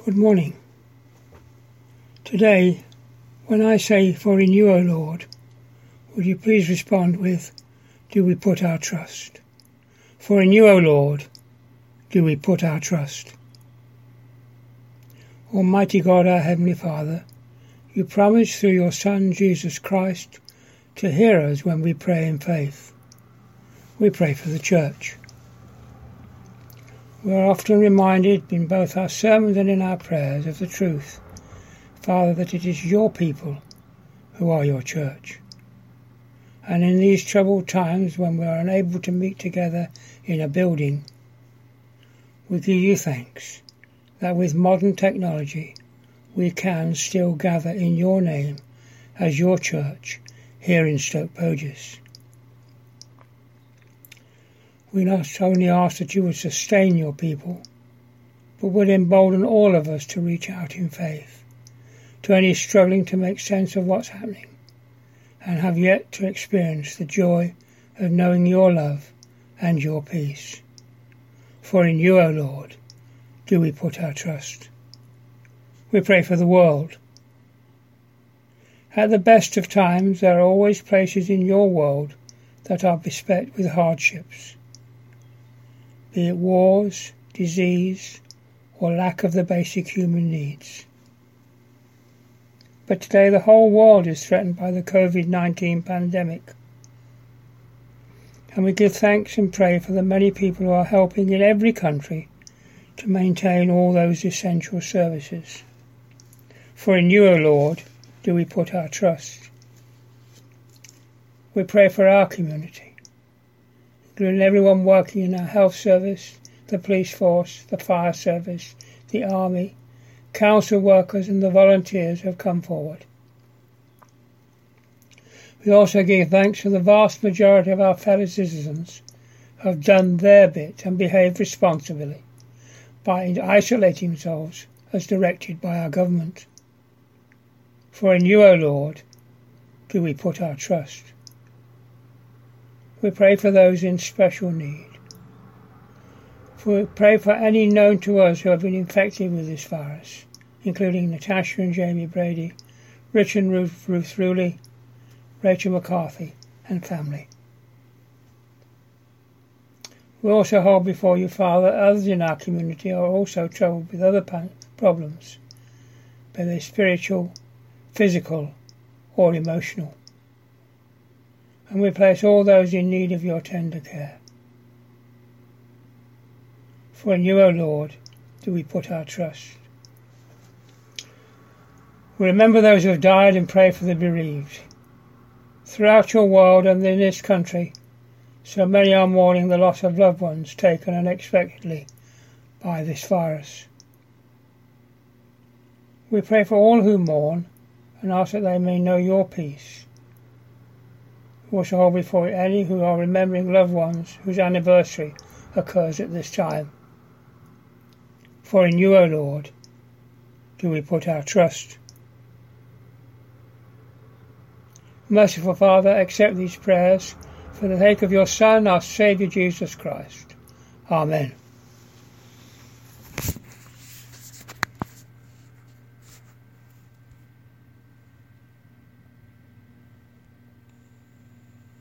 Good morning. Today, when I say, "For in you, O Lord," would you please respond with, "Do we put our trust?" For in you, O Lord, do we put our trust? Almighty God, our Heavenly Father, you promised through your Son, Jesus Christ, to hear us when we pray in faith. We pray for the Church. We are often reminded in both our sermons and in our prayers of the truth, Father, that it is your people who are your church. And in these troubled times when we are unable to meet together in a building, we give you thanks that with modern technology we can still gather in your name as your church here in Stoke Poges. We not only ask that you would sustain your people, but would embolden all of us to reach out in faith to any struggling to make sense of what's happening and have yet to experience the joy of knowing your love and your peace. For in you, O Lord, do we put our trust. We pray for the world. At the best of times, there are always places in your world that are beset with hardships, be it wars, disease, or lack of the basic human needs. But today the whole world is threatened by the COVID-19 pandemic. And we give thanks and pray for the many people who are helping in every country to maintain all those essential services. For in you, O Lord, do we put our trust. We pray for our community, including everyone working in our health service, the police force, the fire service, the army, council workers and the volunteers who have come forward. We also give thanks for the vast majority of our fellow citizens who have done their bit and behaved responsibly by isolating themselves as directed by our government. For in you, O Lord, do we put our trust. We pray for those in special need. We pray for any known to us who have been infected with this virus, including Natasha and Jamie Brady, Rich and Ruth Ruley, Rachel McCarthy and family. We also hold before you, Father, others in our community are also troubled with other problems, be they spiritual, physical or emotional. And we place all those in need of your tender care. For in you, O Lord, do we put our trust. We remember those who have died and pray for the bereaved. Throughout your world and in this country, so many are mourning the loss of loved ones taken unexpectedly by this virus. We pray for all who mourn and ask that they may know your peace. We also hold before you any who are remembering loved ones whose anniversary occurs at this time. For in you, O Lord, do we put our trust. Merciful Father, accept these prayers for the sake of your Son, our Saviour Jesus Christ. Amen.